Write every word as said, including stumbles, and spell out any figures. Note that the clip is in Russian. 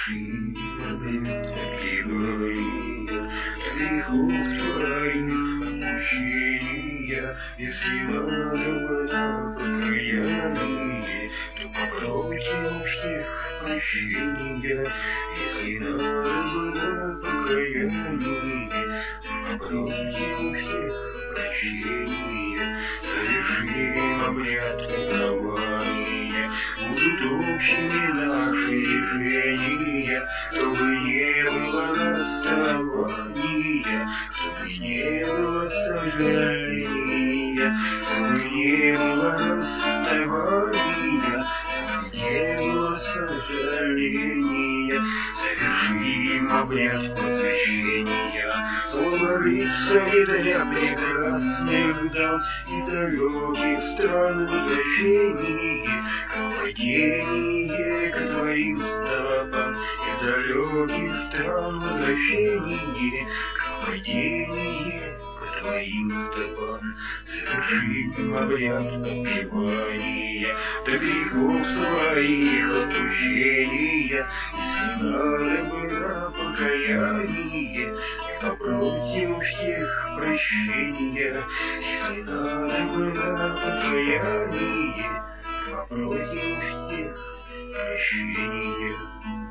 обряд отпевания грехов твоих отпущения. Если надо было покаяние, то попросим всех прощения. Если надо было покаяние, то попросим всех прощения. Совершим обряд узнавания, будут общими наши решения, чтобы не было расставания, чтобы не было сожаления, чтобы не было расставания, чтобы не было сожаления. Совершим обряд посвящения, слово рыцаря для прекрасных дам и далеких стран возвращение, к падение к твоим стопам, и далеких стран возвращение, к падение к твоим стопам. Совершим обряд отпевания до грехов своих отпущения. Если надо было покаяние, попросим всех прощения. Если надо было покаяние, попросим всех прощения.